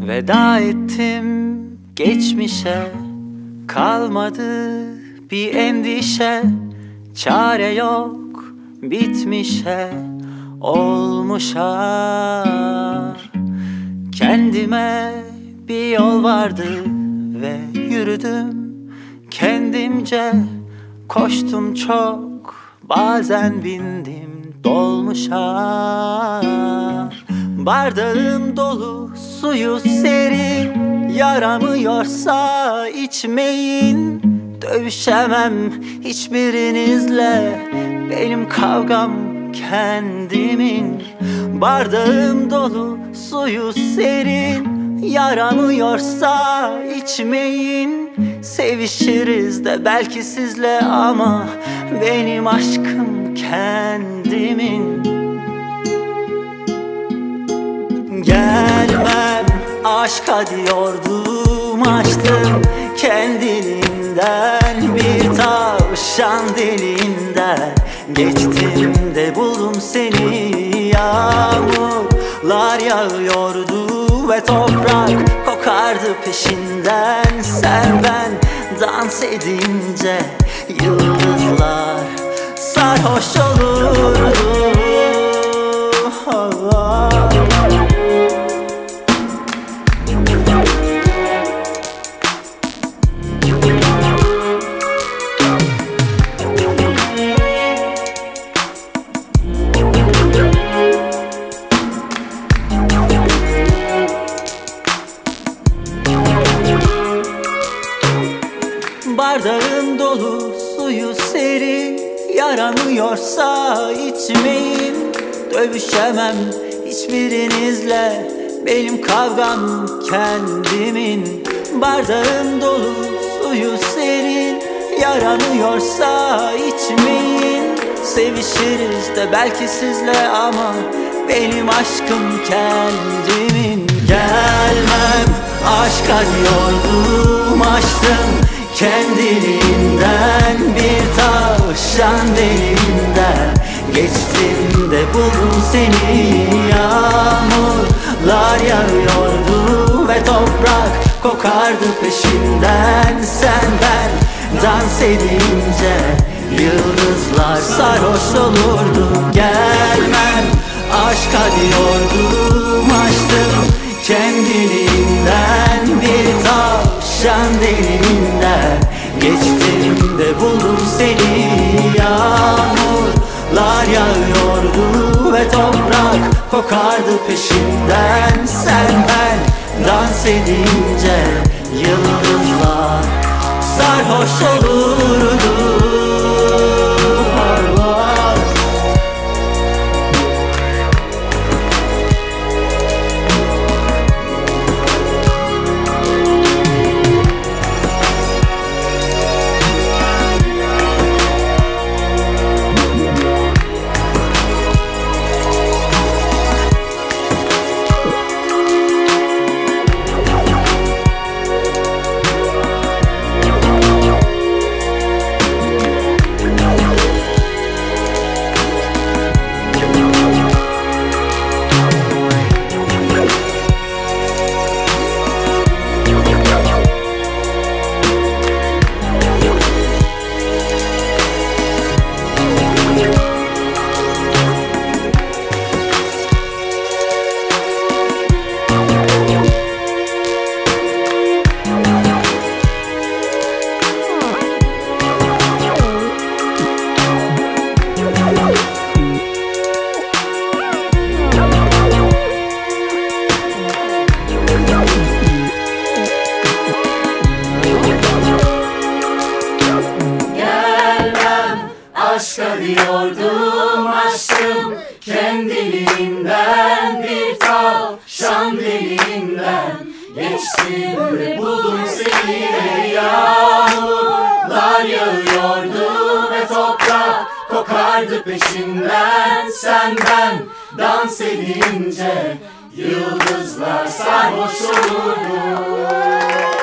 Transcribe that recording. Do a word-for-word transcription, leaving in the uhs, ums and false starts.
Veda ettim geçmişe, kalmadı bir endişe. Çare yok bitmişe, olmuşa. Kendime bir yol vardı ve yürüdüm kendimce. Koştum çok, bazen bindim dolmuşa. Bardağım dolu, suyu serin. Yaramıyorsa içmeyin. Dövüşemem hiçbirinizle, benim kavgam kendimin. Bardağım dolu, suyu serin. Yaramıyorsa içmeyin. Sevişiriz de belki sizle, ama benim aşkım kendimin. Gelmem aşka diyordum, açtım kendiliğinden bir tavşan deliğinden. Geçtim de buldum seni, yağmurlar yağıyordu ve toprak kokardı peşinden. Sen ben dans edince yıldızlar sarhoş olurdu. Bardağım dolu, suyu serin. Yaramıyorsa içmeyin. Dövüşemem hiçbirinizle, benim kavgam kendimin. Bardağım dolu, suyu serin. Yaramıyorsa içmeyin. Sevişiriz de belki sizle, ama benim aşkım kendimin. Gelmem aşka diyordum, açtım kendiliğinden bir tavşan deliğinden. Geçtim de buldum seni, yağmurlar yağıyordu ve toprak kokardı peşinden. Sen ben dans edince yıldızlar sarhoş olurdu. Gelmem aşka diyordum, açtım kendiliğinden bir tavşan deliğinden. Geçtim de buldum seni, yağmurlar yağıyordu ve toprak kokardı peşinden. Sen ben dans edince yıldızlar sarhoş olurdu. Aşka diyordum, açtım kendiliğinden bir tavşan deliğinden. Geçtim ve buldum seni, yağmurlar yağıyordu ve toprak kokardı peşinden. Sen ben dans edince yıldızlar sarhoş olurdu.